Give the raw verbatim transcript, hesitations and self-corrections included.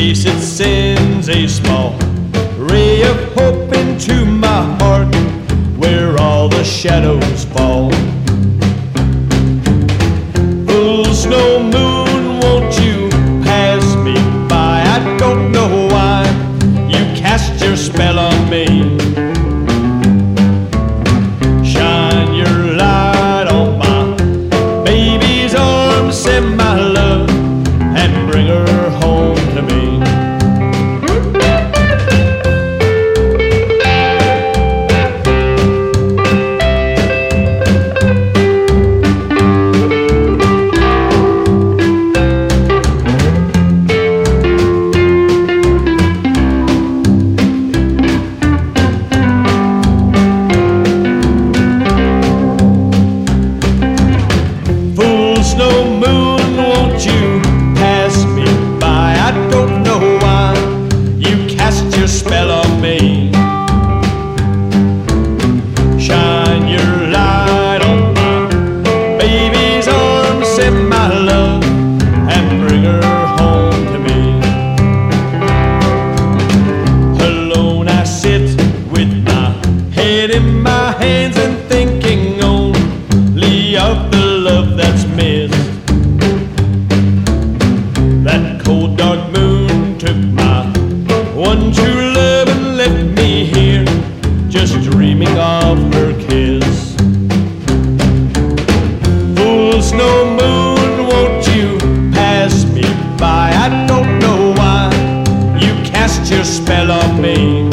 face it sends a small ray of hope into my heart where all the shadows fall. Full snow moon, won't you pass me by? I don't know why you cast your spell on me. Shine your light on my baby's arms, send my love and bring her home to me. Snow moon, won't you pass me by? I don't know why you cast your spell on me. Shine your light on my baby's arms, send my love and bring her home to me. Alone I sit with my head in my hands and thinking only of the love that's missed. That cold dark moon took my one true love and left me here just dreaming of her kiss. Full snow moon, won't you pass me by? I don't know why you cast your spell on me.